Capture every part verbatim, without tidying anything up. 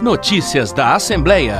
Notícias da Assembleia.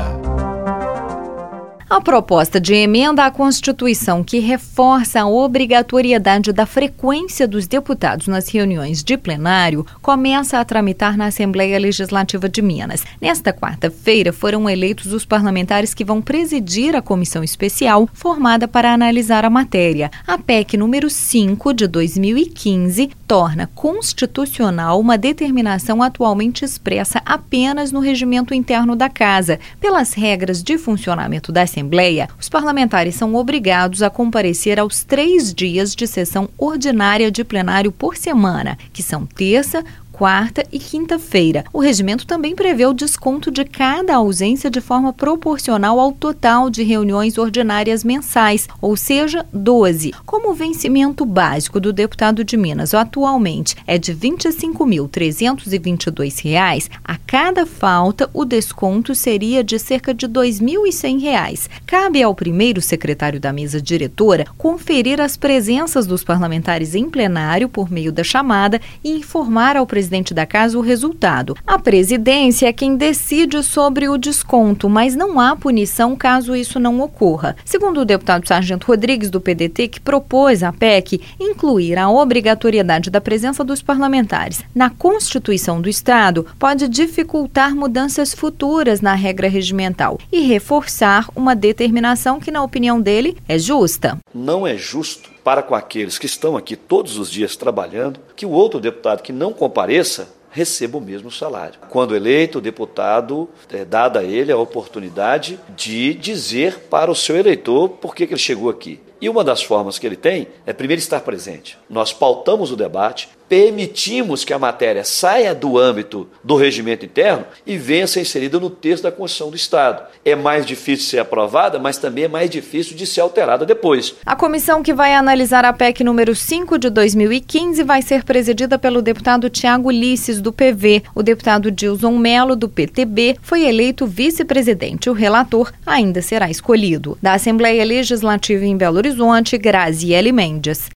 A proposta de emenda à Constituição que reforça a obrigatoriedade da frequência dos deputados nas reuniões de plenário começa a tramitar na Assembleia Legislativa de Minas. Nesta quarta-feira foram eleitos os parlamentares que vão presidir a comissão especial formada para analisar a matéria. A P E C número cinco de dois mil e quinze torna constitucional uma determinação atualmente expressa apenas no regimento interno da Casa. Pelas regras de funcionamento da Assembleia, os parlamentares são obrigados a comparecer aos três dias de sessão ordinária de plenário por semana, que são terça, quarta e quinta-feira. O regimento também prevê o desconto de cada ausência de forma proporcional ao total de reuniões ordinárias mensais, ou seja, doze. Como o vencimento básico do deputado de Minas atualmente é de vinte e cinco mil trezentos e vinte e dois reais, a cada falta o desconto seria de cerca de dois mil e cem reais. Cabe ao primeiro secretário da mesa diretora conferir as presenças dos parlamentares em plenário por meio da chamada e informar ao presidente presidente da Casa o resultado. A presidência é quem decide sobre o desconto, mas não há punição caso isso não ocorra. Segundo o deputado Sargento Rodrigues, do P D T, que propôs a P E C incluir a obrigatoriedade da presença dos parlamentares na Constituição do Estado, pode dificultar mudanças futuras na regra regimental e reforçar uma determinação que, na opinião dele, é justa. Não é justo para com aqueles que estão aqui todos os dias trabalhando, que o outro deputado que não compareça receba o mesmo salário. Quando eleito, o deputado é dada a ele a oportunidade de dizer para o seu eleitor por que, que ele chegou aqui. E uma das formas que ele tem é primeiro estar presente. Nós pautamos o debate, permitimos que a matéria saia do âmbito do regimento interno e venha a ser inserida no texto da Constituição do Estado. É mais difícil de ser aprovada, mas também é mais difícil de ser alterada depois. A comissão que vai analisar a P E C número cinco de dois mil e quinze vai ser presidida pelo deputado Tiago Ulisses, do P V. O deputado Dilson Melo, do P T B, foi eleito vice-presidente. O relator ainda será escolhido. Da Assembleia Legislativa em Belo Horizonte, Graziele Mendes.